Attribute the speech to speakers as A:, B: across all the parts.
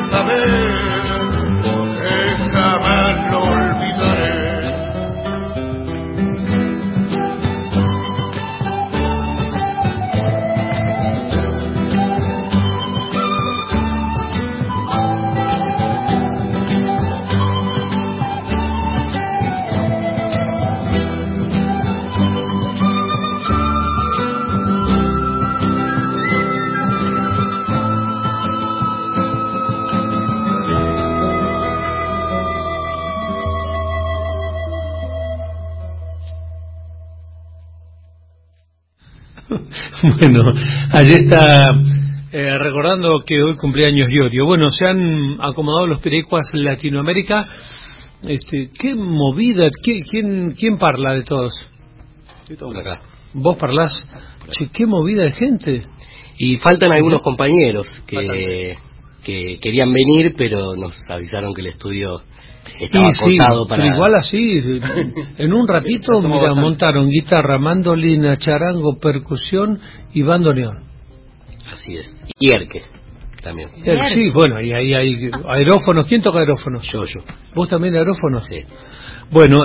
A: saber que jamás lo olvidaré.
B: Bueno, allí está recordando que hoy cumpleaños Iorio. Bueno, se han acomodado los Pirecuas en Latinoamérica. ¿Qué movida? ¿Quién parla de todos?
C: Sí, todos acá.
B: ¿Vos parlás? Che, qué movida de gente.
C: Y faltan algunos compañeros que querían venir, pero nos avisaron que el estudio estaba acotado para...
B: Pero igual así, en un ratito, mira, montaron guitarra, mandolina, charango, percusión y bandoneón.
C: Así es. Y Erque también.
B: Sí, bueno, y ahí hay aerófonos. ¿Quién toca aerófonos?
C: Yo.
B: ¿Vos también aerófonos?
C: Sí.
B: Bueno,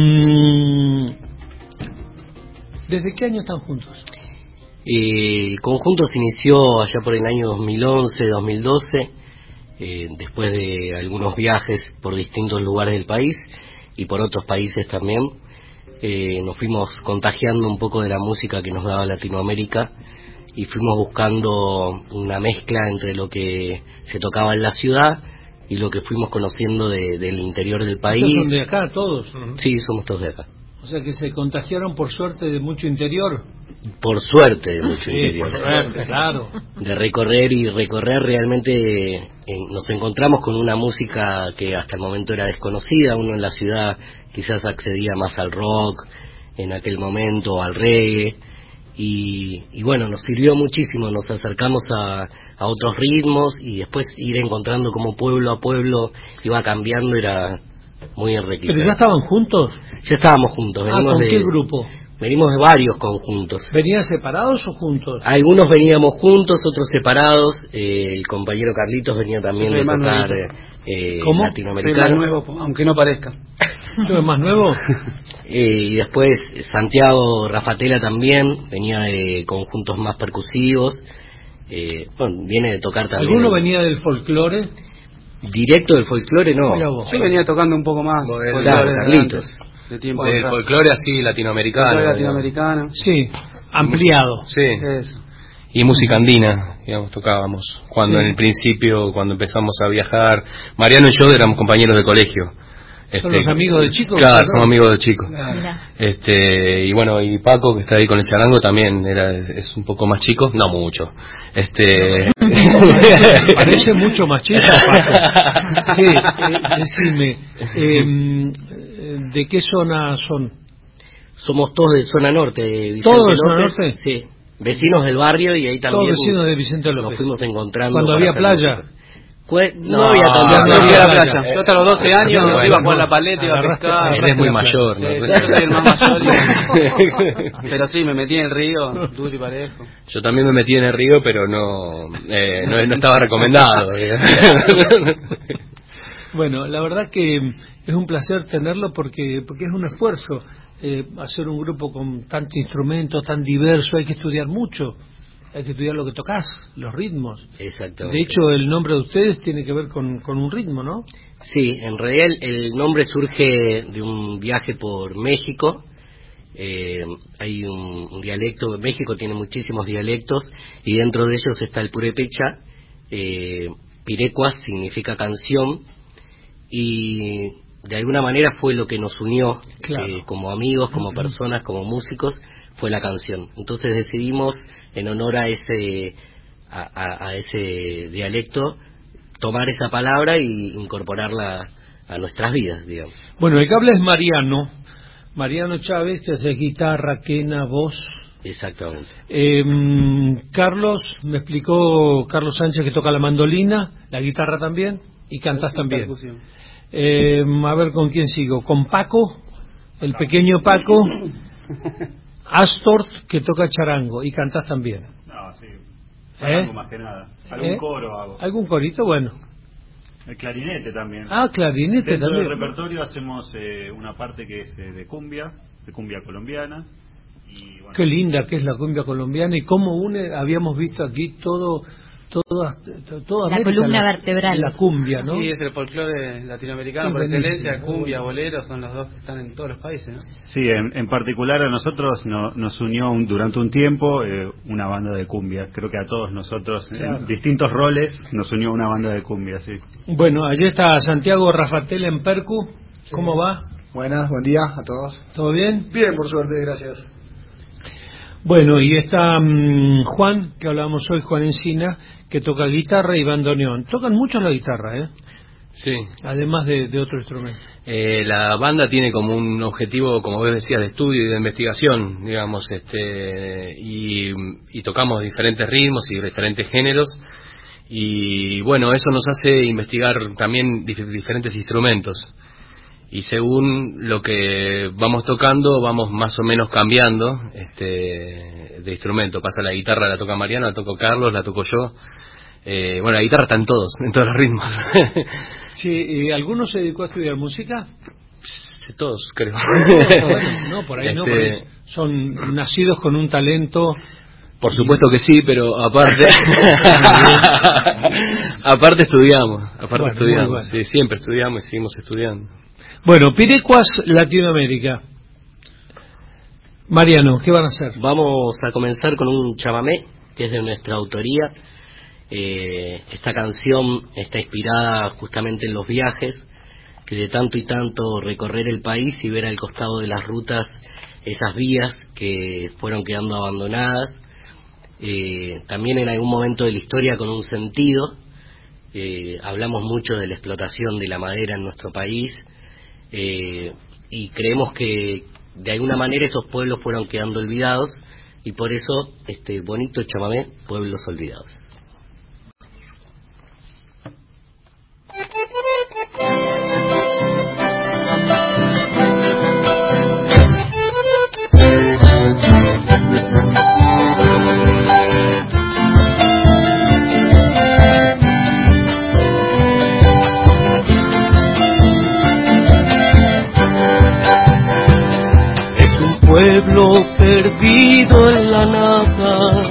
B: ¿desde qué año están juntos?
C: El conjunto se inició allá por el año 2011, 2012, después de algunos viajes por distintos lugares del país y por otros países también. Nos fuimos contagiando un poco de la música que nos daba Latinoamérica y fuimos buscando una mezcla entre lo que se tocaba en la ciudad y lo que fuimos conociendo del interior del país.
B: ¿Ustedes son de acá todos?
C: Sí, somos todos de acá.
B: O sea que se contagiaron por suerte de mucho interior.
C: Por suerte de mucho interior.
B: Por suerte, claro.
C: De recorrer realmente nos encontramos con una música que hasta el momento era desconocida. Uno en la ciudad quizás accedía más al rock en aquel momento, al reggae. Y bueno, nos sirvió muchísimo, nos acercamos a otros ritmos y después ir encontrando como pueblo a pueblo iba cambiando, era muy enriquecedor.
B: ¿Pero ya estaban juntos?
C: Ya estábamos juntos.
B: ¿Con qué grupo?
C: Venimos de varios conjuntos.
B: ¿Venían separados o juntos?
C: Algunos veníamos juntos, otros separados. El compañero Carlitos venía también de tocar latinoamericano.
D: Soy más nuevo, aunque no parezca.
B: ¿Tú eres más nuevo?
C: Y después Santiago Rafatela también venía de conjuntos más percusivos. Bueno, viene de tocar también.
B: ¿Alguno venía del folclore?
C: Directo del folclore, no.
D: Yo venía tocando un poco más.
C: Claro, Carlitos.
E: Del folclore así latinoamericano.
B: Sí, ampliado.
E: Sí.
D: Eso.
E: Y música andina, digamos, tocábamos. Cuando en el principio, cuando empezamos a viajar, Mariano y yo éramos compañeros de colegio.
B: ¿Son los amigos del chico?
E: Claro, somos amigos del chico.
B: Mira.
E: Y bueno, y Paco, que está ahí con el charango, también es un poco más chico, no mucho.
B: Parece mucho más chico, Paco. Sí, decime, ¿de qué zona son?
C: Somos todos de zona norte, Vicente
B: ¿Todos de
C: López,
B: zona norte?
C: Sí, vecinos del barrio y ahí también.
B: Todos vecinos de Vicente López.
C: Nos fuimos encontrando.
B: ¿Cuando había playa?
C: No había
D: playa. Yo hasta los 12 años iba a jugar la paleta, iba a pescar.
E: Él es muy mayor, ¿no?
D: Yo soy el más mayor. Pero sí, me metí en el río, duro y parejo.
E: Yo también me metí en el río, pero no estaba recomendado.
B: Bueno, la verdad que es un placer tenerlo porque es un esfuerzo hacer un grupo con tanto instrumento, tan diverso. Hay que estudiar mucho. Hay que estudiar lo que tocas, los ritmos.
C: Exactamente.
B: De hecho, el nombre de ustedes tiene que ver con un ritmo, ¿no?
C: Sí, en realidad el nombre surge de un viaje por México. Hay un dialecto, México tiene muchísimos dialectos y dentro de ellos está el purépecha. Pirecuas significa canción y de alguna manera fue lo que nos unió,
B: claro.
C: Como amigos, como personas, como músicos, fue la canción. Entonces decidimos, en honor a ese dialecto, tomar esa palabra y incorporarla a nuestras vidas, digamos.
B: Bueno, el que habla es Mariano Chávez, que hace guitarra, quena, voz.
C: Exactamente.
B: Carlos, me explicó Carlos Sánchez que toca la mandolina, la guitarra también, y cantás también. A ver con quién sigo. Con Paco, el pequeño Paco. Astor, que toca charango, y cantás también.
F: No, sí. Charango más que nada. Algún coro hago.
B: ¿Algún corito? Bueno.
F: El clarinete también.
B: Ah, clarinete
F: Dentro
B: también.
F: del repertorio hacemos una parte que es de cumbia colombiana. Y, bueno,
B: Qué linda que es la cumbia colombiana y cómo une, habíamos visto aquí toda
G: La
B: América,
G: columna vertebral.
B: la cumbia, ¿no?
D: Sí, es el folclore latinoamericano
B: Es
D: por
B: buenísimo,
D: excelencia, cumbia,
B: bueno.
D: bolero, son los dos que están en todos los países, ¿no?
F: sí, en particular a nosotros nos unió durante un tiempo una banda de cumbia. Creo que a todos nosotros,
B: Claro.
F: en distintos roles, nos unió una banda de cumbia, sí.
B: Bueno, allí está Santiago Rafatel en percu. ¿Cómo va?
H: Buenas, buen día a todos.
B: ¿Todo bien?
H: Bien, por suerte, gracias.
B: Bueno, y está Juan, que hablábamos hoy, Juan Encina, que toca guitarra y bandoneón. Tocan mucho la guitarra, ¿eh?
E: Sí.
B: Además de otro instrumento.
E: La banda tiene como un objetivo, como vos decías, de estudio y de investigación, digamos, y tocamos diferentes ritmos y diferentes géneros, y bueno, eso nos hace investigar también diferentes instrumentos, y según lo que vamos tocando, vamos más o menos cambiando de instrumento. Pasa la guitarra, la toca Mariano, la toco Carlos, la toco yo. Bueno, la guitarra está en todos los ritmos.
B: Sí, ¿y alguno se dedicó a estudiar música?
E: Todos, creo.
B: No, por ahí no, por ahí son nacidos con un talento.
E: Por supuesto que sí, pero aparte aparte estudiamos,
B: Bueno,
E: estudiamos,
B: bueno.
E: sí, siempre estudiamos y seguimos estudiando.
B: Bueno, Pirecuas Latinoamérica. Mariano, ¿qué van a hacer?
C: Vamos a comenzar con un chamamé, que es de nuestra autoría. Esta canción está inspirada justamente en los viajes, que de tanto y tanto recorrer el país y ver al costado de las rutas esas vías que fueron quedando abandonadas, también en algún momento de la historia con un sentido. Hablamos mucho de la explotación de la madera en nuestro país, y creemos que de alguna manera esos pueblos fueron quedando olvidados, y por eso este bonito chamamé, Pueblos Olvidados.
I: Pueblo perdido en la nada,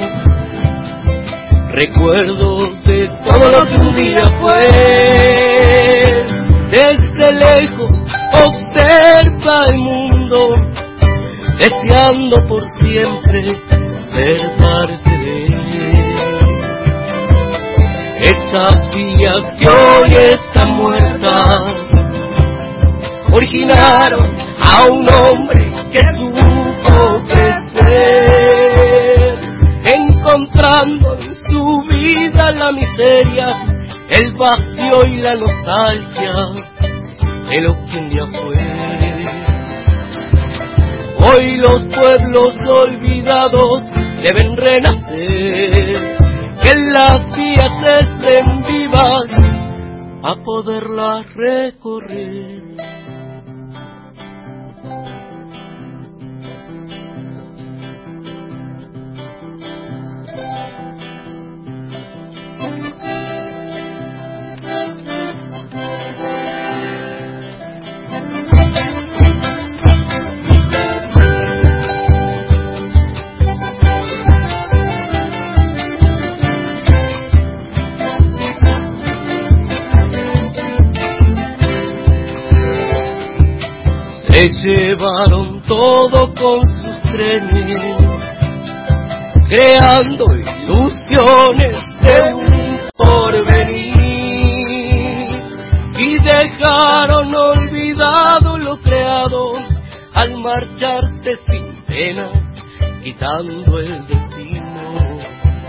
I: recuerdos de todo lo que un día fue. Desde lejos observa el mundo, deseando por siempre ser parte de él. Esas vías que hoy están muertas originaron a un hombre que supo crecer, encontrando en su vida la miseria, el vacío y la nostalgia de lo que un día fue. Hoy los pueblos olvidados deben renacer, que las vías estén vivas a poderlas recorrer. Se llevaron todo con sus trenes, creando ilusiones de un porvenir, y dejaron olvidado lo creado al marcharse sin pena, quitando el destino.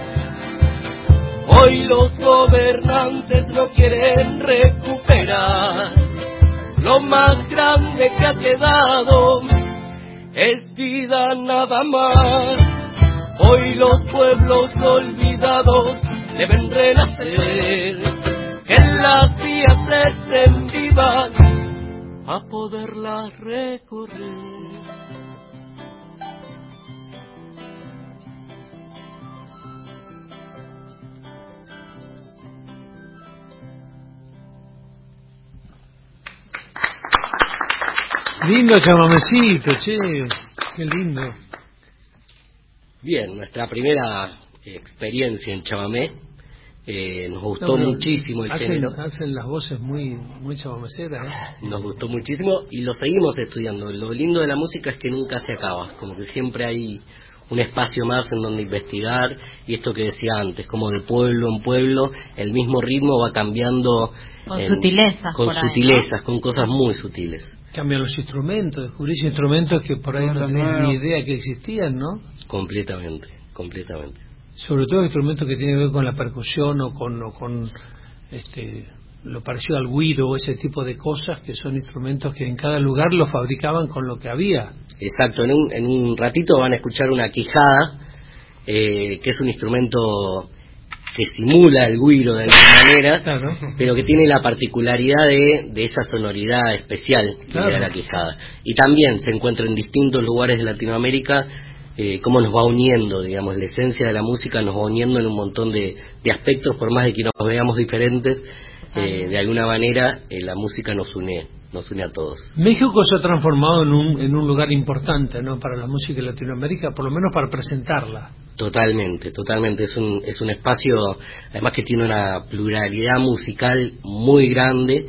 I: Hoy los gobernantes no quieren recuperar lo más grande que ha quedado, es vida nada más. Hoy los pueblos olvidados deben renacer, que las vías estén vivas a poderlas recorrer.
B: Lindo chamamecito, che. Qué lindo.
C: Bien, nuestra primera experiencia en chamamé. Nos gustó muchísimo el género.
B: Hacen las voces muy chamameceras, ¿eh?
C: Nos gustó muchísimo y lo seguimos estudiando. Lo lindo de la música es que nunca se acaba, como que siempre hay un espacio más en donde investigar, y esto que decía antes, como de pueblo en pueblo, el mismo ritmo va cambiando
J: con sutilezas,
C: sutilezas, ¿no? Con cosas muy sutiles.
B: Cambian los instrumentos, descubrís instrumentos que por ahí no tenés ni idea que existían, ¿no?
C: Completamente.
B: Sobre todo instrumentos que tienen que ver con la percusión o con lo parecido al güiro o ese tipo de cosas, que son instrumentos que en cada lugar los fabricaban con lo que había.
C: Exacto, en un ratito van a escuchar una quijada, que es un instrumento que simula el güiro de alguna manera, claro, pero que tiene la particularidad de esa sonoridad especial que le da la quijada. Y también se encuentra en distintos lugares de Latinoamérica. Cómo nos va uniendo, digamos, la esencia de la música nos va uniendo en un montón de aspectos, por más de que nos veamos diferentes, de alguna manera la música nos une a todos.
B: México se ha transformado en un lugar importante, ¿no?, para la música de Latinoamérica, por lo menos para presentarla.
C: Totalmente, es un espacio, además que tiene una pluralidad musical muy grande.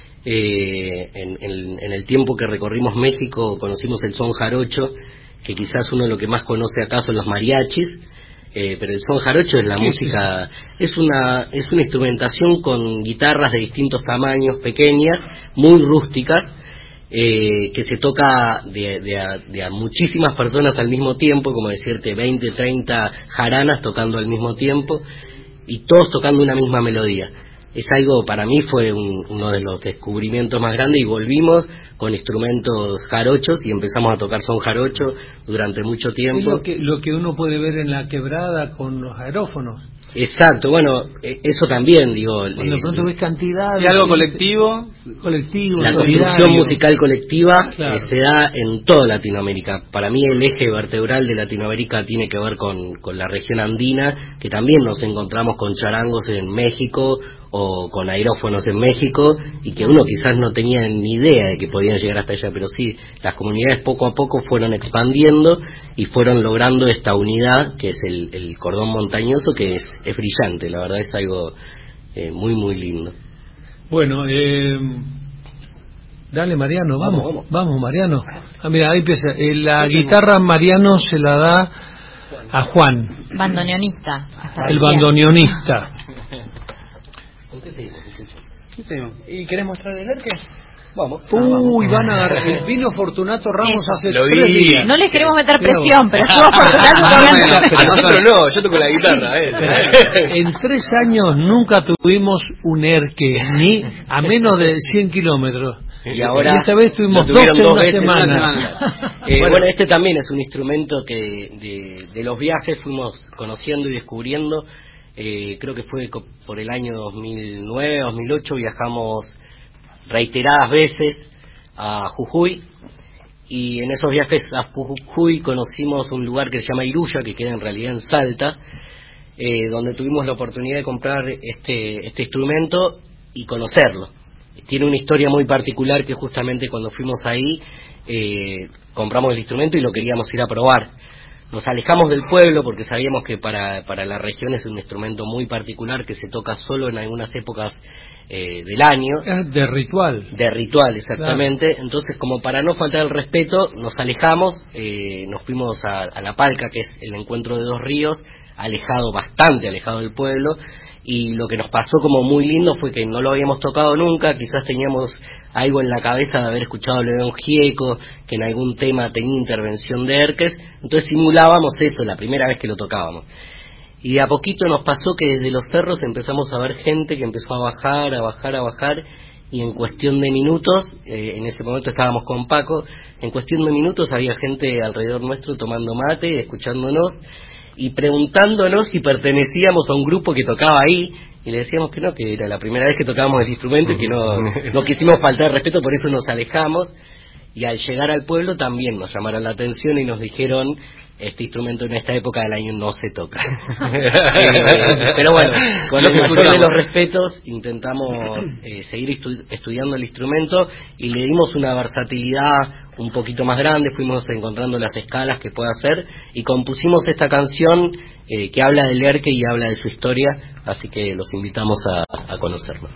C: En el tiempo que recorrimos México conocimos el son jarocho, que quizás uno de lo que más conoce acá son los mariachis, pero el son jarocho es la música, es una instrumentación con guitarras de distintos tamaños, pequeñas, muy rústicas, que se toca de a muchísimas personas al mismo tiempo, como decirte 20, 30 jaranas tocando al mismo tiempo, y todos tocando una misma melodía. Es algo, para mí fue uno de los descubrimientos más grandes, y volvimos con instrumentos jarochos y empezamos a tocar son jarocho durante mucho tiempo.
B: Es lo que uno puede ver en la quebrada con los aerófonos.
C: Exacto, bueno, eso también, digo.
B: Cuando de pronto ves cantidad.
D: Sí, algo colectivo.
C: La construcción musical colectiva, claro, se da en toda Latinoamérica. Para mí el eje vertebral de Latinoamérica tiene que ver con la región andina, que también nos encontramos con charangos en México o con aerófonos en México, y que uno quizás no tenía ni idea de que podían llegar hasta allá, pero sí, las comunidades poco a poco fueron expandiendo y fueron logrando esta unidad, que es el cordón montañoso, que es brillante, la verdad es algo muy, muy lindo.
B: Bueno, dale Mariano, vamos Mariano. Mira, ahí empieza, la guitarra Mariano se la da a Juan.
J: Bandoneonista.
B: El bandoneonista.
H: ¿Y querés mostrar el arque?
C: Vamos.
B: Uy, van a agarrar. Vino Fortunato Ramos hace 3 días.
J: No les queremos meter presión, pero estuvo Fortunato.
E: A nosotros no, yo toco la guitarra.
B: En 3 años nunca tuvimos un erque, ni a menos de 100 kilómetros.
C: Y ahora
B: esta vez tuvimos 2 en una semana.
C: Bueno, este también es un instrumento que de los viajes fuimos conociendo y descubriendo. Creo que fue por el año 2009, 2008, viajamos reiteradas veces a Jujuy, y en esos viajes a Jujuy conocimos un lugar que se llama Iruya, que queda en realidad en Salta, donde tuvimos la oportunidad de comprar este instrumento y conocerlo. Tiene una historia muy particular, que justamente cuando fuimos ahí compramos el instrumento y lo queríamos ir a probar. Nos alejamos del pueblo porque sabíamos que para la región es un instrumento muy particular, que se toca solo en algunas épocas del año.
B: Es de ritual.
C: De ritual, exactamente. Claro. Entonces, como para no faltar el respeto, nos alejamos, nos fuimos a La Palca, que es el encuentro de 2 ríos, bastante alejado del pueblo. Y lo que nos pasó como muy lindo fue que no lo habíamos tocado nunca, quizás teníamos algo en la cabeza de haber escuchado a León Gieco, que en algún tema tenía intervención de Erques, entonces simulábamos eso la primera vez que lo tocábamos. Y de a poquito nos pasó que desde los cerros empezamos a ver gente que empezó a bajar, y en cuestión de minutos, en ese momento estábamos con Paco, en cuestión de minutos había gente alrededor nuestro tomando mate, escuchándonos, y preguntándonos si pertenecíamos a un grupo que tocaba ahí, y le decíamos que no, que era la primera vez que tocábamos el instrumento y que no quisimos faltar de respeto, por eso nos alejamos. Y al llegar al pueblo también nos llamaron la atención y nos dijeron este instrumento en esta época del año no se toca. Pero bueno, con el mayor de los respetos intentamos seguir estudiando el instrumento y le dimos una versatilidad un poquito más grande, fuimos encontrando las escalas que puede hacer y compusimos esta canción que habla del Lerche y habla de su historia, así que los invitamos a conocerlo.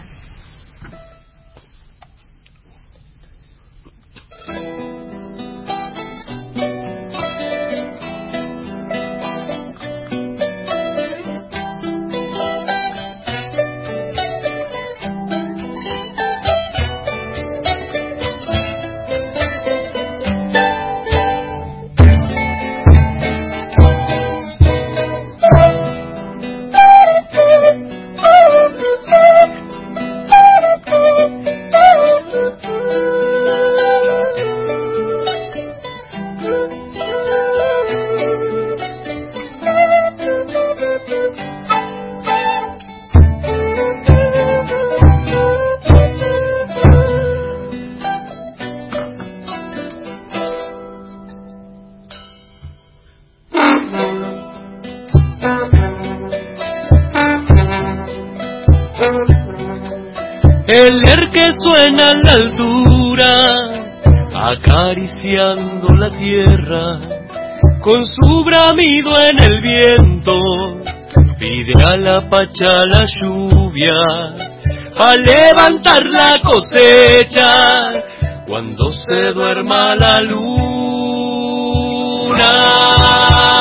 I: El Lerche suena a la altura, acariciando la tierra, con su bramido en el viento, pide a la pacha la lluvia, a levantar la cosecha, cuando se duerma la luna.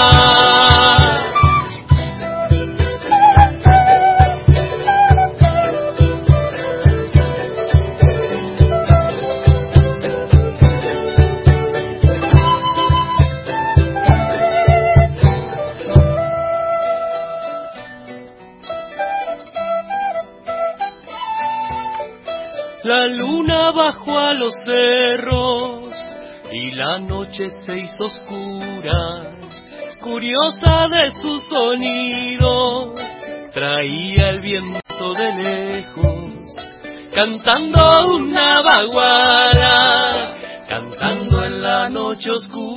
I: La luna bajó a los cerros y la noche se hizo oscura. Curiosa de su sonido, traía el viento de lejos, cantando una baguala, cantando en la noche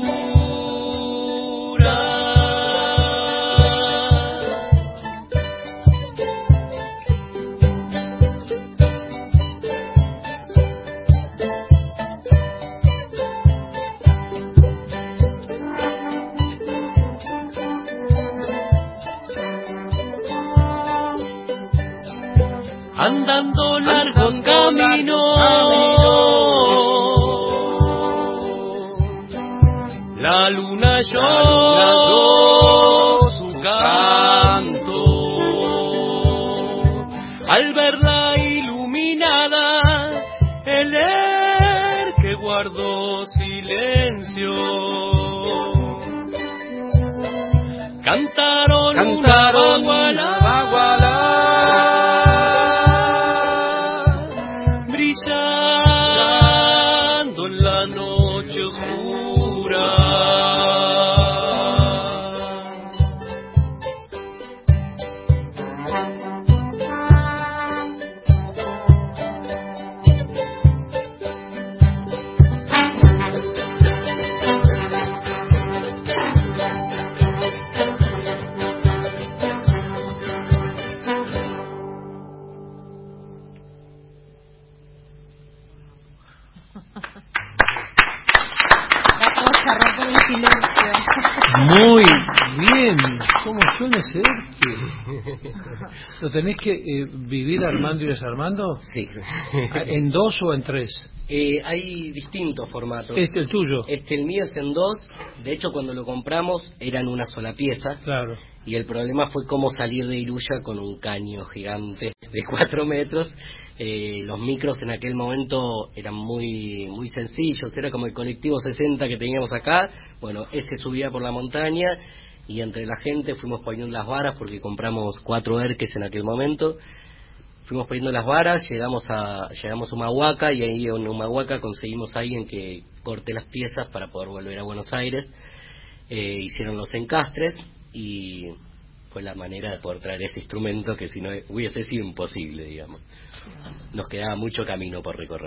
I: oscura. Andando largos caminos, la luna oyó su canto. Al verla iluminada, el Lerche guardó silencio. Cantaron una baguala, brillando en la noche oscura.
B: Muy bien, ¿cómo suena ese Lerche? ¿Lo tenés que vivir armando y desarmando?
C: Sí.
B: ¿En dos o en tres?
C: Hay distintos formatos.
B: El tuyo.
C: El mío es en dos. De hecho, cuando lo compramos era en una sola pieza.
B: Claro.
C: Y el problema fue cómo salir de Iruya con un caño gigante de 4 metros. Los micros en aquel momento eran muy muy sencillos, era como el colectivo 60 que teníamos acá. Bueno, ese subía por la montaña y entre la gente fuimos poniendo las varas porque compramos 4 Erques en aquel momento. Fuimos poniendo las varas, llegamos a Humahuaca y ahí en Humahuaca conseguimos a alguien que corte las piezas para poder volver a Buenos Aires. Hicieron los encastres y fue la manera de poder traer ese instrumento que si no hubiese sido imposible, digamos. Nos quedaba mucho camino por recorrer.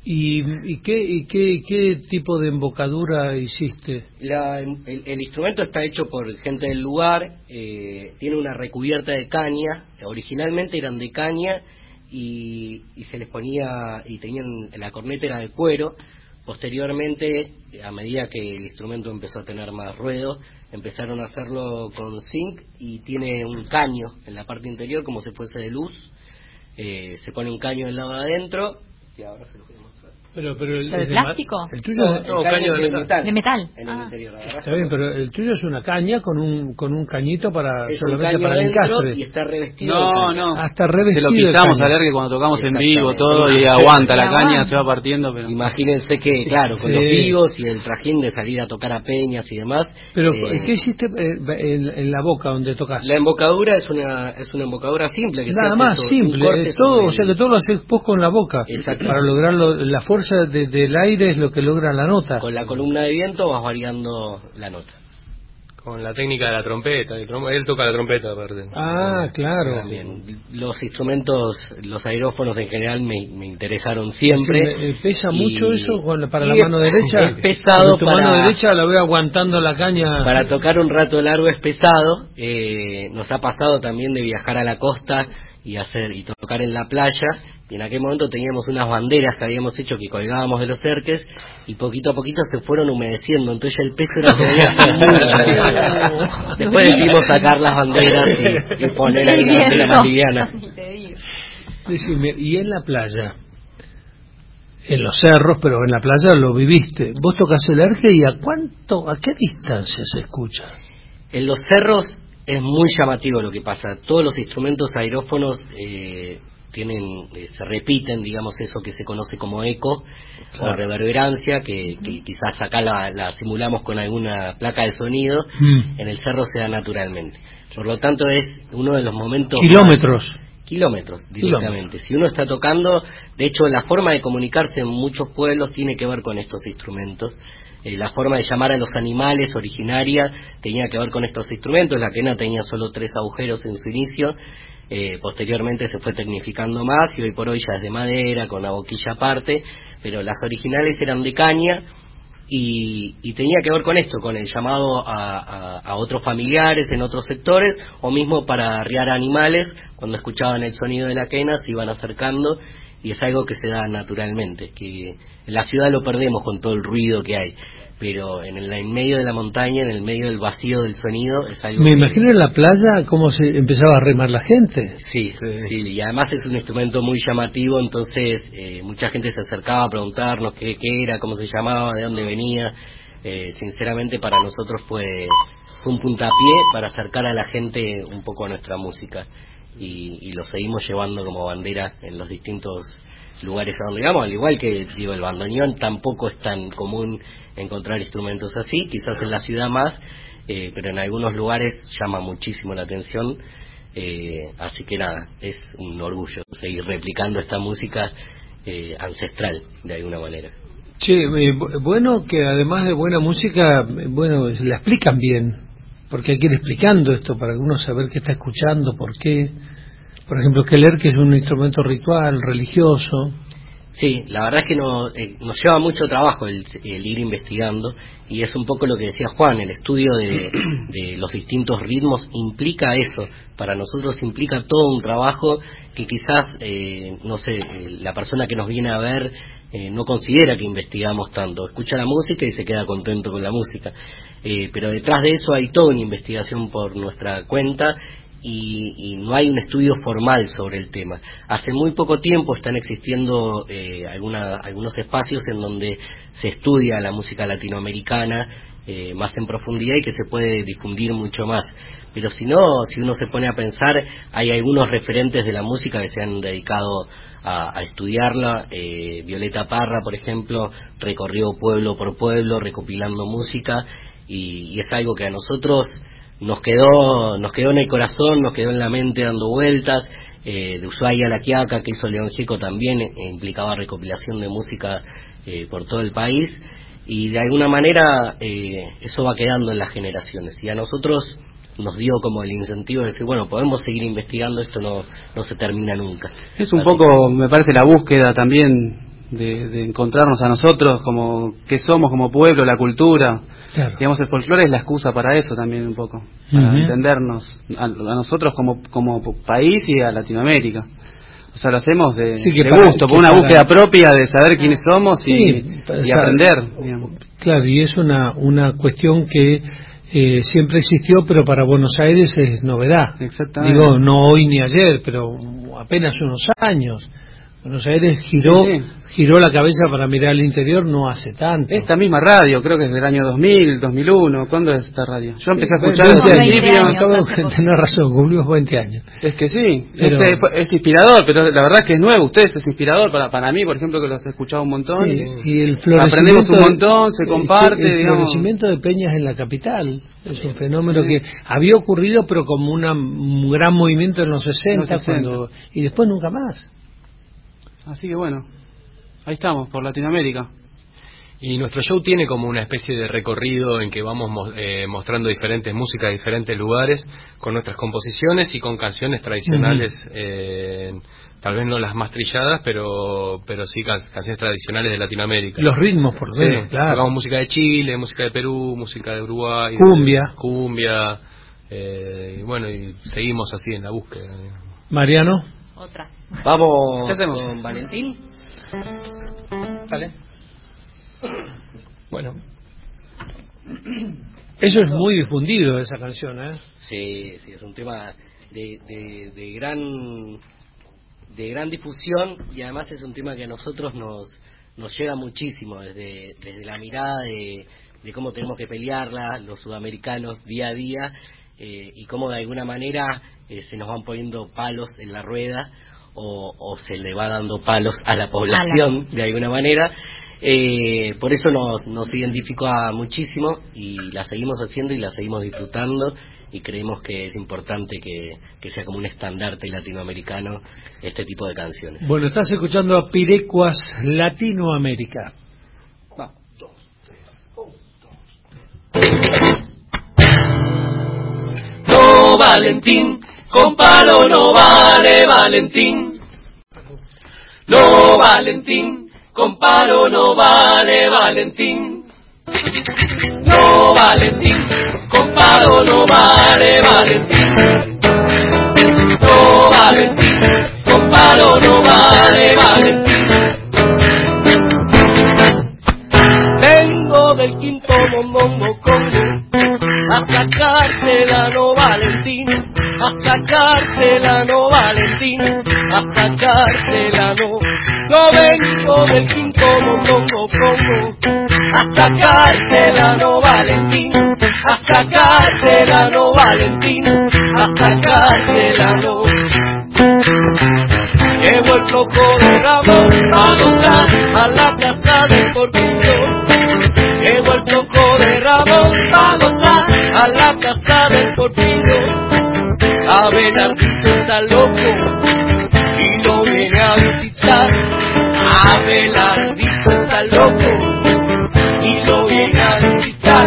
B: ¿Y qué tipo de embocadura hiciste?
C: El instrumento está hecho por gente del lugar, tiene una recubierta de caña, originalmente eran de caña y se les ponía, y tenían, la corneta era de cuero. Posteriormente, a medida que el instrumento empezó a tener más ruedo, empezaron a hacerlo con zinc y tiene un caño en la parte interior como si fuese de luz. Se pone un caño del lado de adentro y ahora se lo voy a mostrar.
B: Pero
J: ¿De plástico?
B: el tuyo
C: No, caño de metal.
J: De metal.
C: En el interior.
B: está bien, pero el tuyo es una caña con un cañito para
C: Es un
B: solamente
C: caño
B: para el
C: adentro
B: encastre.
C: y está revestido.
D: No.
B: Hasta
D: Se
B: revestido
D: lo
B: de
D: pisamos
B: caña.
D: al aire cuando tocamos en vivo,
C: Exactamente.
D: todo, y aguanta la
J: Aguanta.
D: caña, se va partiendo, pero...
C: Imagínense que, claro, con
B: Sí.
C: los vivos y el trajín de salir a tocar a peñas y demás.
B: Pero ¿qué hiciste en la boca donde tocas?
C: La embocadura es una embocadura simple. Que se
B: Nada
C: hace
B: más
C: un
B: simple,
C: corte
B: todo,
C: sobre
B: o sea que todo lo haces vos con la boca.
C: Exacto.
B: Para lograr la fuerza del aire es lo que logra la nota.
C: Con la columna de viento vas variando la nota.
E: Con la técnica de la trompeta. Él toca la trompeta, aparte.
B: Ah, claro.
C: También. Los instrumentos, los aerófonos en general me interesaron siempre.
B: Sí, ¿pesa mucho eso para
C: y
B: la mano derecha?
C: Es pesado.
B: Tu
C: para
B: mano derecha la voy aguantando la caña.
C: Para tocar un rato largo es pesado. Nos ha pasado también de viajar a la costa y tocar en la playa. Y en aquel momento teníamos unas banderas que habíamos hecho que colgábamos de los cerques y poquito a poquito se fueron humedeciendo, entonces ya el peso era todavía mucho. Después decidimos sacar las banderas y poner ahí la bandera más liviana.
B: Decime, y en la playa, en los cerros, pero en la playa lo viviste, vos tocás el erque y ¿a qué distancia se escucha?
C: En los cerros es muy llamativo lo que pasa. Todos los instrumentos aerófonos se repiten, digamos, eso que se conoce como eco, claro, o reverberancia, que quizás acá la simulamos con alguna placa de sonido. En el cerro se da naturalmente. Por lo tanto es uno de los momentos... Kilómetros directamente. Si uno está tocando, de hecho la forma de comunicarse en muchos pueblos tiene que ver con estos instrumentos. La forma de llamar a los animales originaria tenía que ver con estos instrumentos. La quena tenía solo 3 agujeros en su inicio. Posteriormente se fue tecnificando más y hoy por hoy ya es de madera, con la boquilla aparte, pero las originales eran de caña y tenía que ver con esto, con el llamado a otros familiares en otros sectores, o mismo para arriar animales. Cuando escuchaban el sonido de la quena se iban acercando, y es algo que se da naturalmente, que en la ciudad lo perdemos con todo el ruido que hay, pero en medio de la montaña, en el medio del vacío del sonido, es algo.
B: Me imagino en la playa cómo se empezaba a remar la gente.
C: Sí, y además es un instrumento muy llamativo, entonces mucha gente se acercaba a preguntarnos qué era, cómo se llamaba, de dónde venía. Sinceramente para nosotros fue un puntapié para acercar a la gente un poco a nuestra música, y lo seguimos llevando como bandera en los distintos lugares a donde vamos, al igual que el bandoneón tampoco es tan común encontrar instrumentos así, quizás en la ciudad más, pero en algunos lugares llama muchísimo la atención, así que nada, es un orgullo seguir replicando esta música ancestral de alguna manera.
B: Che, bueno que además de buena música, la explican bien, porque hay que ir explicando esto para uno saber qué está escuchando, por qué. Por ejemplo, que el erque es un instrumento ritual, religioso.
C: Sí, la verdad es que nos lleva mucho trabajo el ir investigando, y es un poco lo que decía Juan, el estudio de los distintos ritmos implica eso. Para nosotros implica todo un trabajo que quizás, la persona que nos viene a ver no considera que investigamos tanto. Escucha la música y se queda contento con la música. Pero detrás de eso hay toda una investigación por nuestra cuenta, y no hay un estudio formal sobre el tema. Hace muy poco tiempo están existiendo algunos espacios en donde se estudia la música latinoamericana más en profundidad y que se puede difundir mucho más. Pero si uno se pone a pensar, hay algunos referentes de la música que se han dedicado a estudiarla. Violeta Parra, por ejemplo, recorrió pueblo por pueblo recopilando música, y es algo que a nosotros nos quedó en el corazón, nos quedó en la mente dando vueltas. De Ushuaia a La Quiaca, que hizo León Gieco, también implicaba recopilación de música por todo el país, y de alguna manera eso va quedando en las generaciones, y a nosotros nos dio como el incentivo de decir, bueno, podemos seguir investigando, esto no se termina nunca.
D: Es un poco, me parece, la búsqueda también de encontrarnos a nosotros como qué somos como pueblo, la cultura.
B: Claro.
D: Digamos, el folclore es la excusa para eso también un poco, para entendernos a nosotros como país y a Latinoamérica. O sea, lo hacemos de gusto, por una búsqueda propia de saber quiénes somos y aprender. Digamos.
B: Claro, y es una cuestión que siempre existió, pero para Buenos Aires es novedad.
D: Exactamente.
B: Digo, no hoy ni ayer, pero apenas unos años. Buenos Aires giró la cabeza para mirar al interior no hace tanto.
D: Esta misma radio, creo que es del año 2000, 2001. ¿Cuándo es esta radio? Yo empecé a escuchar desde el principio.
B: Tenés razón, cumplimos 20 años.
D: Es que sí, pero... es inspirador, pero la verdad es que es nuevo. Ustedes es inspirador para mí, por ejemplo, que los he escuchado un montón.
B: Sí, y el florecimiento,
D: aprendemos un montón, se comparte.
B: El florecimiento de peñas en la capital es un fenómeno que había ocurrido, pero como un gran movimiento en los 60, y después nunca más.
D: Así que bueno, ahí estamos, por Latinoamérica.
E: Y nuestro show tiene como una especie de recorrido en que vamos mostrando diferentes músicas de diferentes lugares, con nuestras composiciones y con canciones tradicionales, tal vez no las más trilladas, pero sí canciones tradicionales de Latinoamérica.
B: Los ritmos, por lo menos, claro.
E: Tocamos música de Chile, música de Perú, música de Uruguay.
B: Cumbia.
E: Y bueno, y seguimos así en la búsqueda.
B: Mariano.
J: Otra.
C: Vamos con Valentín.
H: Dale.
B: Bueno. Eso es muy difundido, esa canción, ¿eh?
C: Sí, es un tema de gran difusión, y además es un tema que a nosotros nos llega muchísimo desde la mirada de cómo tenemos que pelearla los sudamericanos día a día, y cómo de alguna manera se nos van poniendo palos en la rueda o se le va dando palos a la población de alguna manera. Por eso nos identifica muchísimo y la seguimos haciendo y la seguimos disfrutando, y creemos que es importante que sea como un estandarte latinoamericano este tipo de canciones.
B: Bueno, estás escuchando a Pirecuas Latinoamérica.
A: Va. 2, 3, 1, 2.
I: No, Valentín, con palo no vale, Valentín. No, Valentín, con palo no vale, Valentín. No, Valentín, con palo no vale, Valentín. No, Valentín, con palo no vale, Valentín. Vengo del quinto mondongo Congo a sacártela, no, Valentín. A sacártela, no, Valentín. A sacártela, no. Yo vengo del quinto mondongo Congo a sacártela, no, Valentín. A sacártela, no, Valentín. A sacártela, no. Llevo el flojo de Ramón a gozar a la casa del Portillo. Llevo el flojo de Ramón a gozar a la casa del Portillo. Abelardito está loco y lo viene a visitar. Abelardito está loco y lo viene a visitar.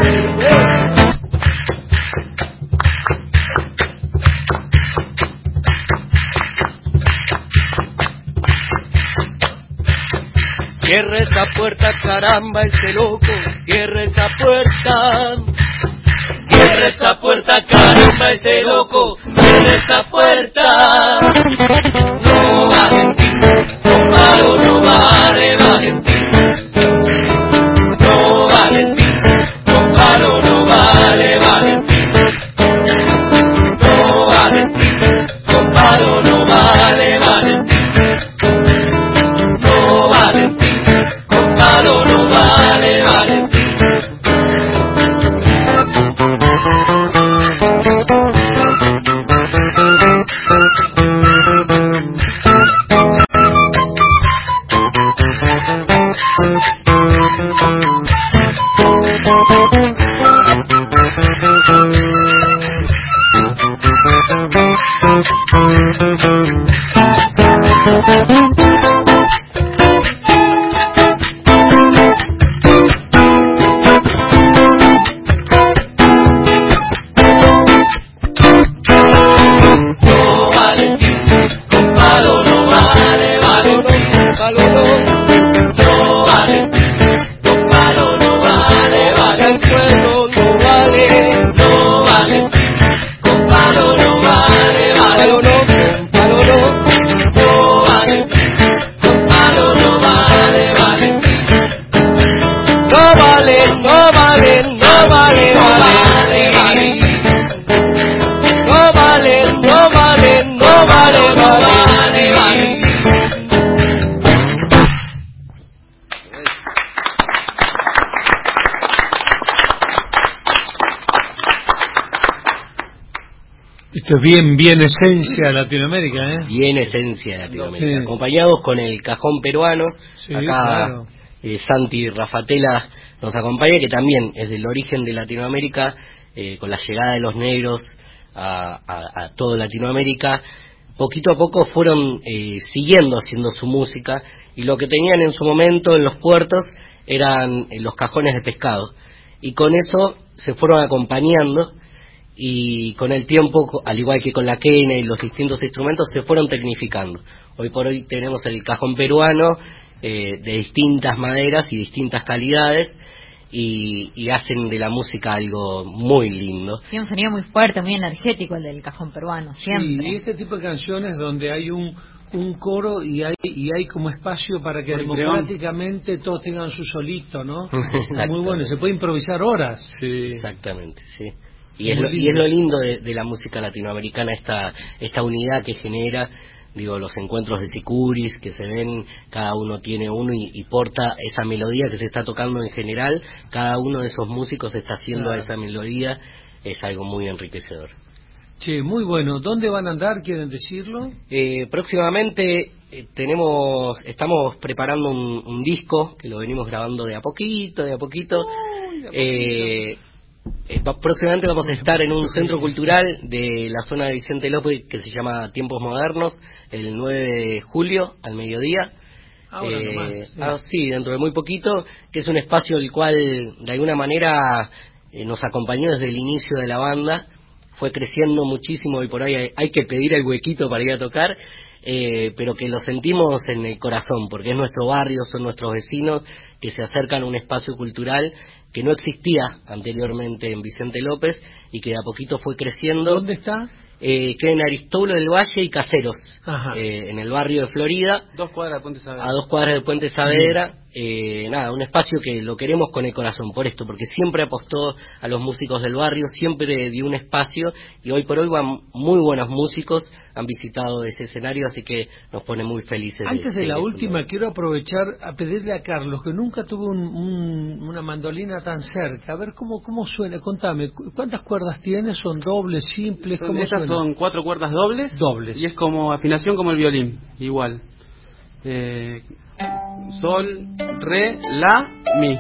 I: Cierra esa puerta, caramba, ese loco. Cierra esa puerta. Cierra esa puerta, caramba, ese loco. Cierra esa puerta. No, Valentín, con palo no vale, Valentín. No, Valentín, con palo no vale, Valentín. No, Valentín, con palo no vale, Valentín. No, Valentín, con palo no vale, Valentín.
B: Esto es bien esencia de Latinoamérica, ¿eh?
C: Bien esencia de Latinoamérica.
B: Sí.
C: Acompañados con el cajón peruano.
B: Sí,
C: Acá
B: claro.
C: Santi Rafatela nos acompaña, que también es del origen de Latinoamérica, con la llegada de los negros a toda Latinoamérica. Poquito a poco fueron siguiendo haciendo su música, y lo que tenían en su momento en los puertos eran los cajones de pescado, y con eso se fueron acompañando, y con el tiempo, al igual que con la quena y los distintos instrumentos, se fueron tecnificando. Hoy por hoy tenemos el cajón peruano, de distintas maderas y distintas calidades, y hacen de la música algo muy lindo.
J: Tiene un sonido muy fuerte, muy energético el del cajón peruano, siempre.
B: Sí, y este tipo de canciones donde hay un coro y hay como espacio para que democráticamente todos tengan su solito, ¿no? Muy bueno, se puede improvisar horas.
C: Sí. Exactamente, sí. Y es lo lindo de la música latinoamericana, esta unidad que genera. Digo, los encuentros de sicuris que se ven, cada uno tiene uno y porta esa melodía que se está tocando en general, cada uno de esos músicos está haciendo a esa melodía, es algo muy enriquecedor.
B: Sí, muy bueno. ¿Dónde van a andar? ¿Quieren decirlo?
C: Próximamente estamos preparando un disco que lo venimos grabando de a poquito. Próximamente vamos a estar en un centro cultural de la zona de Vicente López que se llama Tiempos Modernos, el 9 de julio al mediodía.
B: Ahora nomás,
C: sí, dentro de muy poquito, que es un espacio el cual de alguna manera nos acompañó desde el inicio de la banda, fue creciendo muchísimo y por ahí hay que pedir el huequito para ir a tocar, pero que lo sentimos en el corazón, porque es nuestro barrio, son nuestros vecinos que se acercan a un espacio cultural que no existía anteriormente en Vicente López y que de a poquito fue creciendo.
B: ¿Dónde está?
C: Queda en Aristóbulo del Valle y Caseros, en el barrio de Florida.
D: 2 cuadras de Puente Saavedra.
C: A 2 cuadras de Puente Saavedra. Un espacio que lo queremos con el corazón, por esto, porque siempre apostó a los músicos del barrio, siempre dio un espacio, y hoy por hoy van muy buenos músicos, han visitado ese escenario, así que nos pone muy felices.
B: Antes de la última, quiero aprovechar a pedirle a Carlos, que nunca tuvo una mandolina tan cerca, a ver cómo suena. Contame, ¿cuántas cuerdas tiene? ¿Son dobles, simples? ¿Cómo
D: Estas
B: suena?
D: son 4 cuerdas dobles.
B: Dobles.
D: Y es como afinación como el violín, igual. Sol, re, la, mi.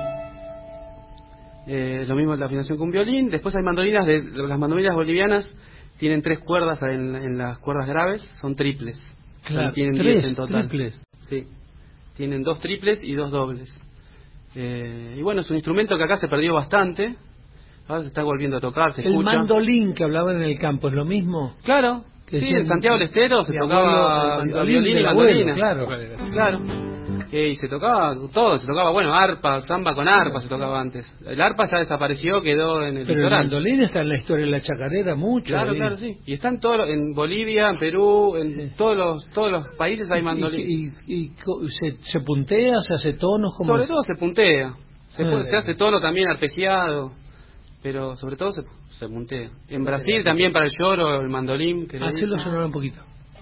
D: Lo mismo la afinación con un violín. Después hay mandolinas, las mandolinas bolivianas tienen 3 cuerdas en las cuerdas graves, son triples.
B: Claro,
D: tienen
B: 3
D: 10 en total.
B: triples.
D: Sí, tienen 2 triples y 2 dobles. Y bueno, es un instrumento que acá se perdió bastante. Ahora se está volviendo a tocar, se escucha.
B: ¿El mandolín que hablaban en el campo es lo mismo?
D: Claro.
B: Que
D: sí, en Santiago del Estero se tocaba violín y mandolina. Claro. Y se tocaba todo, se tocaba, arpa, samba con arpa se tocaba antes. El arpa ya desapareció, quedó en el
B: Pero
D: litoral.
B: el mandolín está en la historia de la chacarera mucho.
D: Claro, sí. Y están todos, en Bolivia, en Perú, en todos los países hay mandolín.
B: ¿Y se puntea, se hace tonos?
D: Sobre todo se puntea. Se hace tono también arpegiado, pero sobre todo se puntea. En Brasil también para el lloro, el mandolín.
B: Hacelo sonar un poquito.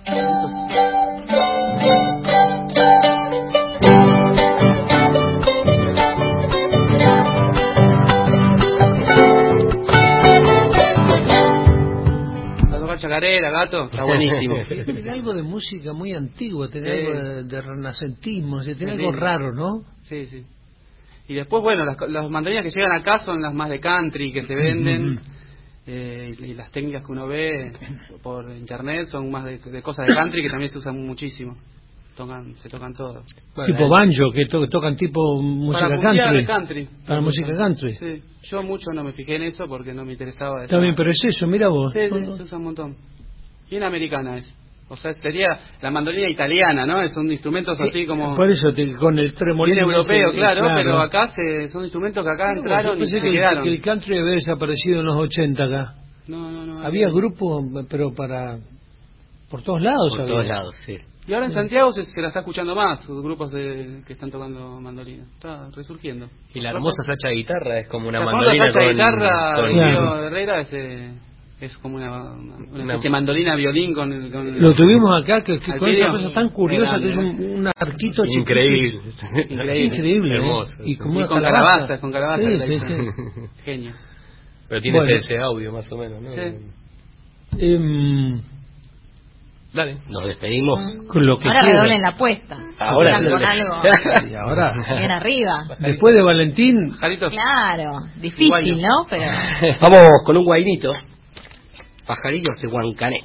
D: Chacarera, gato, está buenísimo.
B: Tiene algo de música muy antigua, tiene algo de renacentismo, tiene algo raro, ¿no?
D: Sí. Y después, las mandolinas que llegan acá son las más de country que se venden, y las técnicas que uno ve por internet son más de cosas de country que también se usan muchísimo. Se tocan todos.
B: Tipo banjo, que tocan tipo música
D: country.
B: Para música country.
D: Sí. Yo mucho no me fijé en eso porque no me interesaba.
B: Está bien, pero es eso, mira vos.
D: Sí, se usa un montón. Bien americana es. O sea, sería la mandolina italiana, ¿no? Son instrumentos así como...
B: Por eso, con el tremolín...
D: Bien europeo, claro, pero acá son instrumentos que acá entraron y se quedaron.
B: Que el country había desaparecido en los 80 acá.
D: No.
B: Había grupos, pero por todos lados.
C: Por todos lados, sí.
D: Y ahora en Santiago se la está escuchando más, grupos que están tocando mandolina. Está resurgiendo.
E: Y la hermosa sacha de guitarra es como una
D: mandolina. La sacha de guitarra
E: de
D: Herrera es como una especie de mandolina violín con
B: lo tuvimos acá, que con esa cosa tan curiosa que es un arquito
E: increíble.
B: Increíble.
E: Hermoso.
B: Y
D: con calabazas.
B: Sí.
D: Genio.
E: Pero tiene ese audio más o menos, ¿no?
D: Sí.
E: Dale.
C: Nos despedimos.
B: Con lo que
J: ahora
B: quieran.
J: redoblen la apuesta.
C: Ahora
J: con algo
B: y ahora
J: bien arriba.
B: después de Valentín,
E: Pajaritos.
J: Claro, difícil, ¿no? Pero
C: Vamos con un guainito. Pajarillos de Huancané.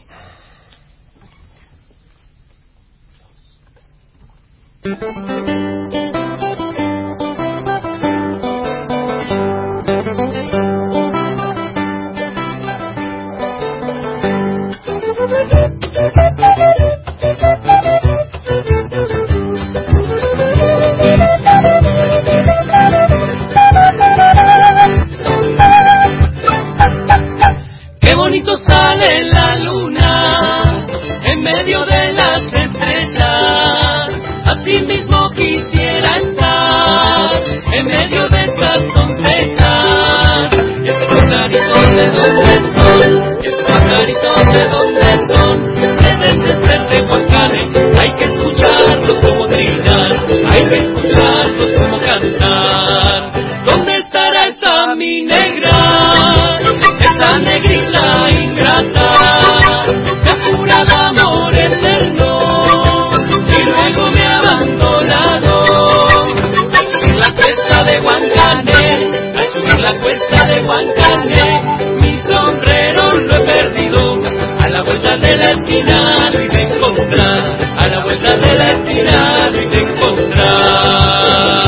I: Qué bonito sale la luna en medio de las estrellas. Así mismo quisiera estar en medio de estas doncellas. Y ese pajarito de dónde son, y ese pajarito de dónde son. Deben de ser de Huancané, hay que escucharlos como trinar, hay que escucharlos como cantar. ¿Dónde estará esa mi negra? Esa negrita ingrata, que ha jurado amor eterno y luego me ha abandonado. Al subir la cuesta de Huancané, al subir la cuesta de Huancané, mi sombrero lo he perdido. A la vuelta de la esquina lo iba a encontrar, a la vuelta de la esquina lo iba a encontrar.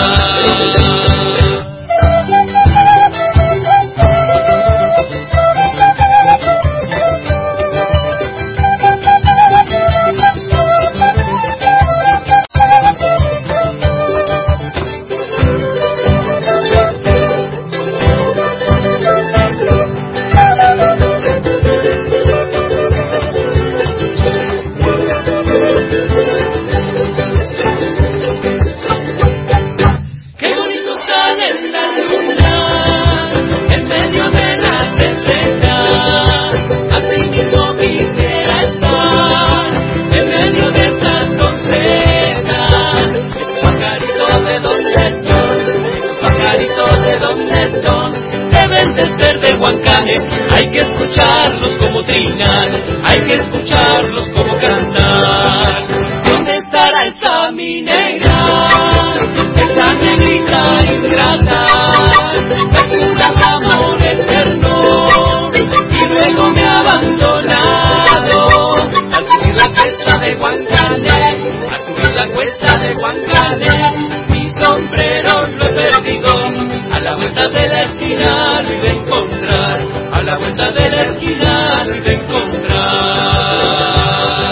I: Hay que escucharlos como trinar, hay que escucharlos como cantar. ¿Dónde estará esa mi negra? Esa negrita ingrata, que juraba amor eterno y luego me ha abandonado. Al subir la cuesta de Huancané, al subir la cuesta de Huancané, mi sombrero lo he perdido. A la vuelta de la esquina lo iba a encontrar, a la vuelta de la esquina lo iba a encontrar.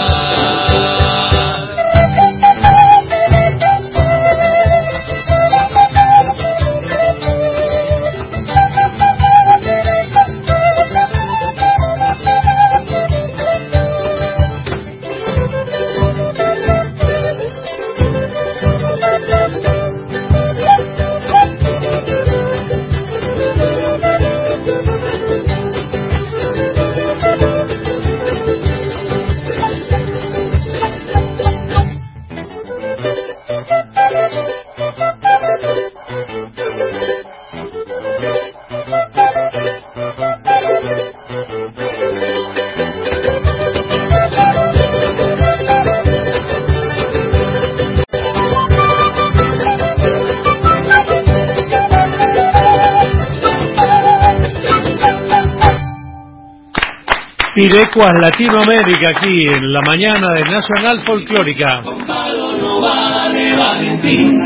B: Pirecuas Latinoamérica, aquí en la mañana de Nacional Folclórica.
I: No vale Valentín.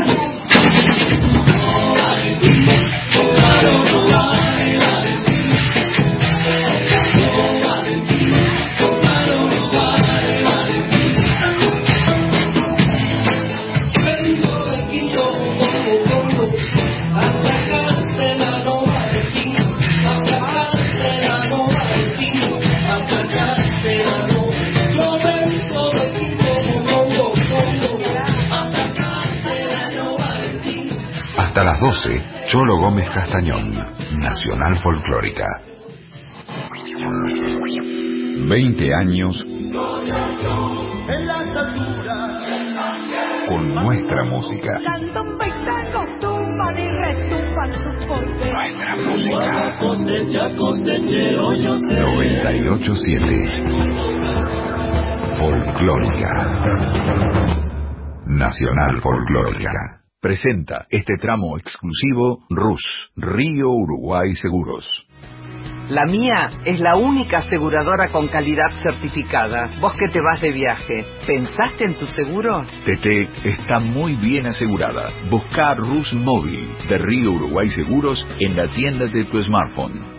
K: Hasta las 12, Cholo Gómez Castañón, Nacional Folclórica. 20 años con nuestra música.
L: Candombe y tango, tumba y retumba.
K: Nuestra música. 98.7 Folclórica. Nacional Folclórica. Presenta este tramo exclusivo RUS, Río Uruguay Seguros.
L: La mía es la única aseguradora con calidad certificada. Vos que te vas de viaje, ¿pensaste en tu seguro?
K: TT está muy bien asegurada. Busca RUS Móvil de Río Uruguay Seguros en la tienda de tu smartphone.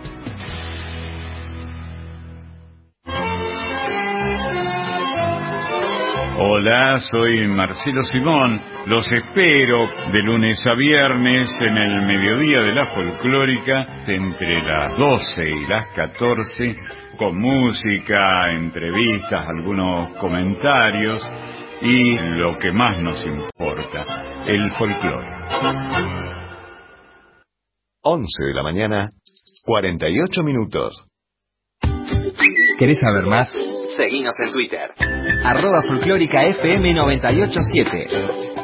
F: Hola, soy Marcelo Simón. Los espero de lunes a viernes en el mediodía de la folclórica, entre las 12 y las 14, con música, entrevistas, algunos comentarios y lo que más nos importa, el folclore.
K: 11 de la mañana, 48 minutos. ¿Querés saber más?
M: Seguinos en Twitter. @folclóricafm987.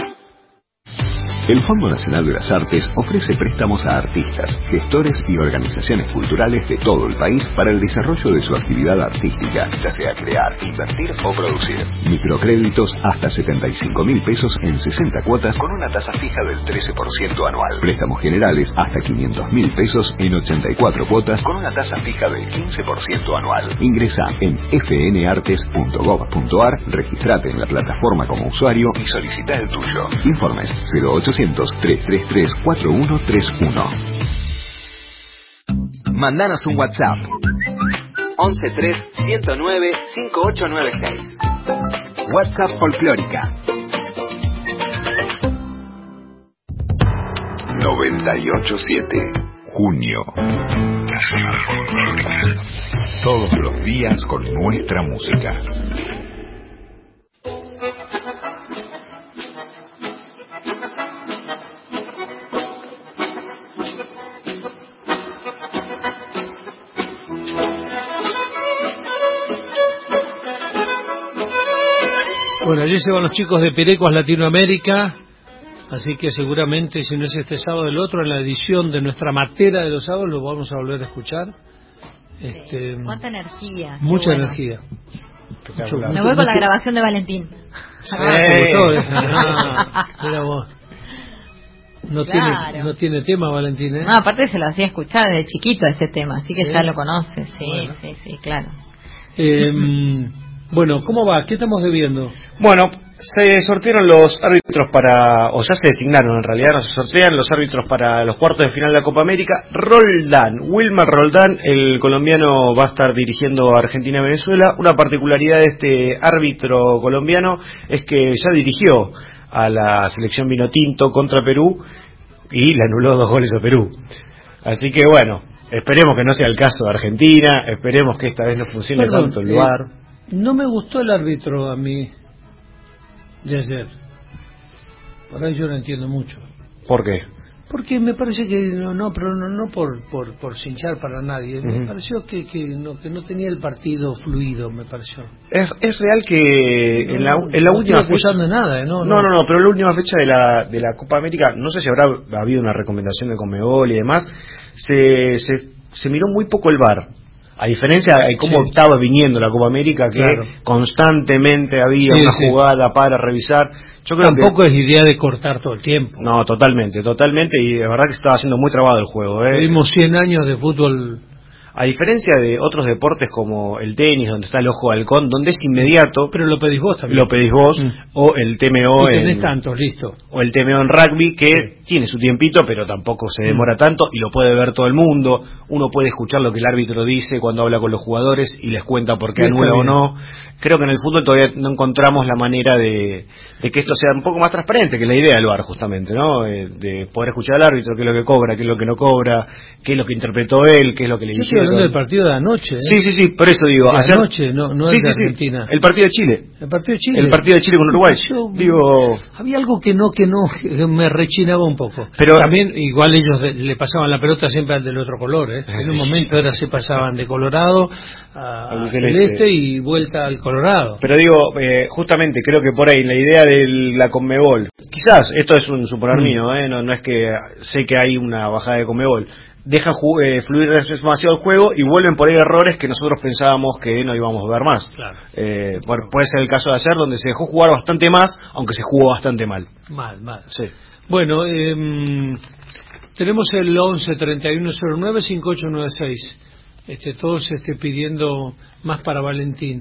K: El Fondo Nacional de las Artes ofrece préstamos a artistas, gestores y organizaciones culturales de todo el país para el desarrollo de su actividad artística, ya sea crear, invertir o producir. Microcréditos hasta 75.000 pesos en 60 cuotas con una tasa fija del 13% anual. Préstamos generales hasta 500.000 pesos en 84 cuotas con una tasa fija del 15% anual. Ingresa en fnartes.gov.ar, registrate en la plataforma como usuario y solicita el tuyo. Informes 0800-333-4131.
M: Mandanos un WhatsApp 113-109-5896. WhatsApp Folclórica.
K: 98.7 Junio. Nacional Folclórica. Todos los días con nuestra música.
B: Bueno, allí se van los chicos de Perecuas Latinoamérica, así que seguramente si no es este sábado el otro, en la edición de nuestra matera de los sábados lo vamos a volver a escuchar.
J: Cuánta energía.
B: Mucha energía.
J: Me voy con la grabación de Valentín.
B: Mira vos. No,
J: claro.
B: no tiene tema Valentín, ¿eh?
J: No, aparte se lo hacía escuchar desde chiquito ese tema, así que ya lo conoces. Sí, bueno. sí, claro.
B: Bueno, ¿cómo va? ¿Qué estamos debiendo?
N: Bueno, se sortearon los árbitros o ya se designaron en realidad, no se sortean los árbitros para los cuartos de final de la Copa América. Wilmer Roldán, el colombiano, va a estar dirigiendo a Argentina y Venezuela. Una particularidad de este árbitro colombiano es que ya dirigió a la selección vinotinto contra Perú y le anuló 2 goles a Perú. Así que bueno, esperemos que no sea el caso de Argentina, esperemos que esta vez no funcione tanto el VAR.
B: No me gustó el árbitro a mí de ayer. Por ahí yo no entiendo mucho.
N: ¿Por qué?
B: Porque me parece que no por cinchar para nadie. Me pareció que no tenía el partido fluido, me pareció.
N: Es real que en la última
B: fecha de nada,
N: no, pero en la última fecha de la Copa América, no sé si habrá habido una recomendación de Conmebol y demás, se miró muy poco el VAR. A diferencia de cómo estaba viniendo la Copa América, que constantemente había una jugada para revisar. Yo creo
B: Tampoco es idea de cortar todo el tiempo.
N: No, totalmente, y de verdad que estaba siendo muy trabado el juego.
B: Tuvimos 100 años de fútbol.
N: A diferencia de otros deportes como el tenis, donde está el ojo de halcón, donde es inmediato.
B: Pero lo pedís vos también.
N: Lo pedís vos, o el TMO
B: tenés tantos, listo.
N: O el TMO en rugby, que tiene su tiempito, pero tampoco se demora tanto, y lo puede ver todo el mundo. Uno puede escuchar lo que el árbitro dice cuando habla con los jugadores y les cuenta por qué anula o no. Creo que en el fútbol todavía no encontramos la manera de que esto sea un poco más transparente, que la idea del VAR justamente, ¿no? De poder escuchar al árbitro, qué es lo que cobra, qué es lo que no cobra, qué es lo que interpretó él, qué es lo que le dijeron.
B: Estoy hablando del partido de anoche, ¿eh?
N: Sí, por eso digo.
B: De anoche, no es de Argentina.
N: El partido de Chile.
B: El partido de Chile.
N: El partido de Chile con Uruguay.
B: Había algo que me rechinaba un poco.
N: Pero
B: también, igual ellos le pasaban la pelota siempre al del otro color, ¿eh? En un momento ahora se pasaban de colorado a celeste y vuelta al Colorado.
N: Pero digo, justamente creo que por ahí la idea de la Conmebol, quizás, esto es un suponer mío, no es que sé que hay una bajada de Conmebol, deja fluir demasiado el juego y vuelven por ahí errores que nosotros pensábamos que no íbamos a ver más.
B: Claro.
N: Bueno, puede ser el caso de ayer, donde se dejó jugar bastante más, aunque se jugó bastante mal.
B: Mal.
N: Sí.
B: Bueno, tenemos el 11 31 09 5896. Todos pidiendo más para Valentín.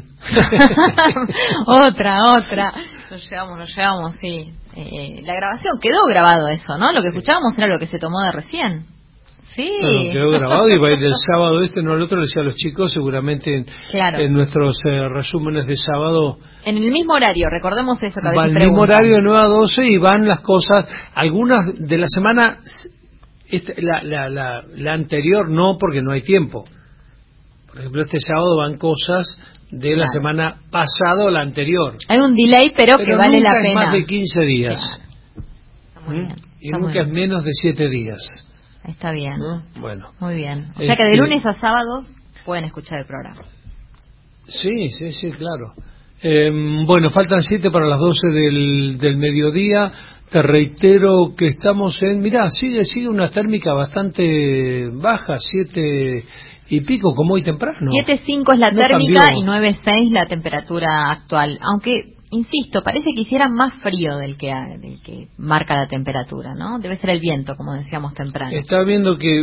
J: otra. Nos llevamos, sí. La grabación, quedó grabado eso, ¿no? Lo que escuchábamos era lo que se tomó de recién. Sí.
B: Bueno, quedó grabado y va a ir el sábado no el otro, le decía a los chicos, seguramente en nuestros resúmenes de sábado.
J: En el mismo horario, recordemos eso que a veces
B: va el mismo horario de 9 a 12 y van las cosas, algunas de la semana, la anterior no, porque no hay tiempo. Por ejemplo, este sábado van cosas de la semana pasada o la anterior.
J: Hay un delay, pero que vale la pena.
B: Es más de 15 días.
J: Claro. Está muy bien.
B: Y nunca es menos de 7 días.
J: Está bien.
B: Bueno.
J: Muy bien. O sea que de lunes a sábados pueden escuchar el programa.
B: Sí, claro. Bueno, faltan 7 para las 12 del mediodía. Te reitero que estamos mirá, sigue una térmica bastante baja, 7 y pico, como hoy temprano.
J: 7.5 es la térmica
B: cambió.
J: Y 9.6 la temperatura actual. Aunque, insisto, parece que hiciera más frío del que marca la temperatura, ¿no? Debe ser el viento, como decíamos temprano.
B: Estaba viendo que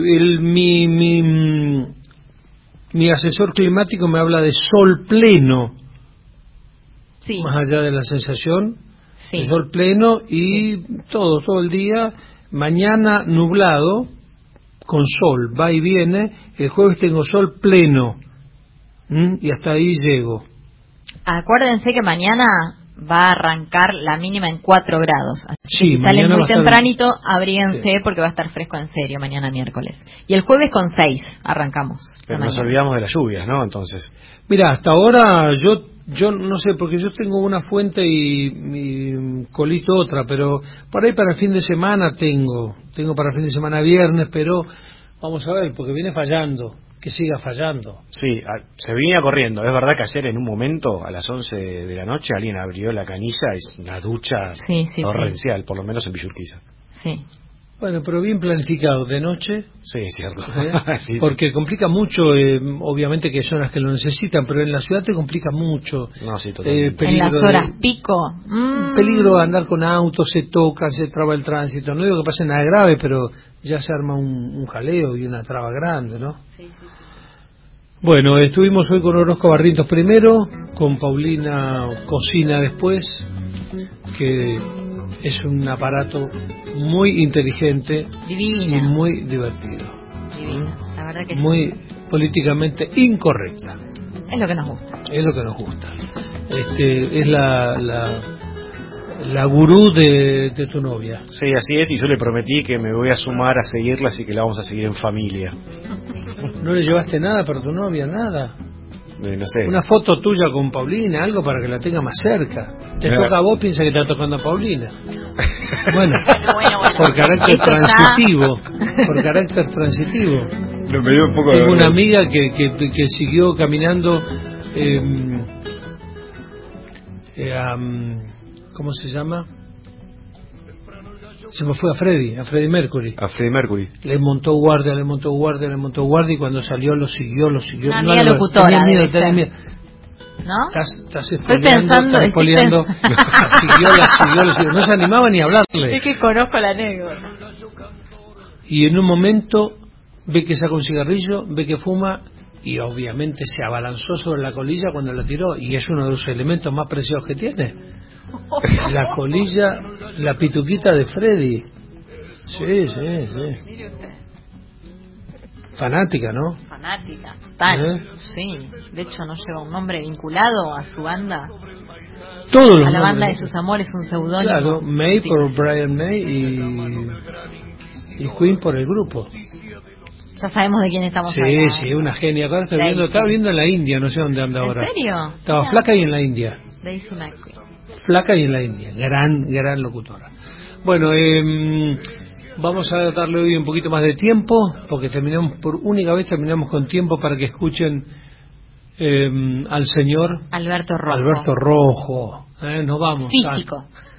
B: mi asesor climático me habla de sol pleno.
J: Sí.
B: Más allá de la sensación, de sol pleno y todo el día. Mañana nublado, con sol, va y viene. El jueves tengo sol pleno. Y hasta ahí llego.
J: Acuérdense que mañana va a arrancar la mínima en 4 grados. Así
B: Sí,
J: si salen muy tempranito, abríguense
B: Sí.
J: porque va a estar fresco en serio mañana miércoles. Y el jueves con 6 arrancamos.
N: Pero nos olvidamos de las lluvias, ¿no? Entonces.
B: Mira, hasta ahora yo no sé, porque yo tengo una fuente y Colito otra, pero por ahí para el fin de semana tengo para el fin de semana viernes, pero vamos a ver, porque viene fallando, que siga fallando.
N: Sí, se venía corriendo. Es verdad que ayer en un momento, a las 11 de la noche, alguien abrió la canilla, es una ducha torrencial, por lo menos en Villurquiza.
J: Sí.
B: Bueno, pero bien planificado, de noche.
N: Sí, es cierto. Sí,
B: porque complica mucho, obviamente que hay zonas que lo necesitan, pero en la ciudad te complica mucho.
N: No, sí, totalmente.
J: En las horas pico.
B: Peligro de andar con autos, se tocan, se traba el tránsito. No digo que pase nada grave, pero ya se arma un jaleo y una traba grande, ¿no?
J: Sí.
B: Bueno, estuvimos hoy con Orozco Barrientos primero, con Paulina Cocina después, que es un aparato muy inteligente.
J: Divina.
B: Y muy divertido.
J: Divina, la verdad que
B: muy políticamente incorrecta.
J: Es lo que nos gusta.
B: Es lo que nos gusta. Es la gurú de tu novia.
N: Sí, así es, y yo le prometí que me voy a sumar a seguirla, así que la vamos a seguir en familia.
B: ¿No le llevaste nada para tu novia? Nada.
N: No sé.
B: Una foto tuya con Paulina, algo para que la tenga más cerca. Te toca a vos, piensa que está tocando a Paulina. Bueno. Por carácter transitivo. Por carácter transitivo.
N: No, me dio un poco
B: Tengo una amiga que siguió caminando. ¿Cómo se llama? Se me fue a Freddie Mercury.
N: A Freddie Mercury.
B: Le montó guardia y cuando salió lo siguió.
J: Una amiga locutora.
B: Tenía miedo.
J: ¿No?
B: Estás espoleando. La siguió. No se animaba ni a hablarle.
J: Es que conozco la anécdota.
B: Y en un momento ve que saca un cigarrillo, ve que fuma y obviamente se abalanzó sobre la colilla cuando la tiró, y es uno de los elementos más preciosos que tiene. La colilla, la pituquita de Freddy. Sí. Fanática, ¿no?
J: Fanática. Sí. De hecho, no lleva un nombre vinculado a su banda.
B: Todos los
J: a la
B: nombres,
J: banda
B: ¿no?
J: de sus amores, un seudónimo.
B: Claro, May por Brian May y Queen por el grupo.
J: Ya sabemos de quién estamos hablando.
B: Sí, una genia. Ahora estaba viendo en la India, no sé dónde anda ahora.
J: ¿En serio?
B: Estaba flaca y en la India.
J: Daisy McQueen.
B: Flaca y en la India. Gran locutora. Bueno, vamos a darle hoy un poquito más de tiempo, porque por única vez terminamos con tiempo para que escuchen al señor
J: Alberto Rojo.
B: Alberto Rojo. Nos vamos.
J: Físico.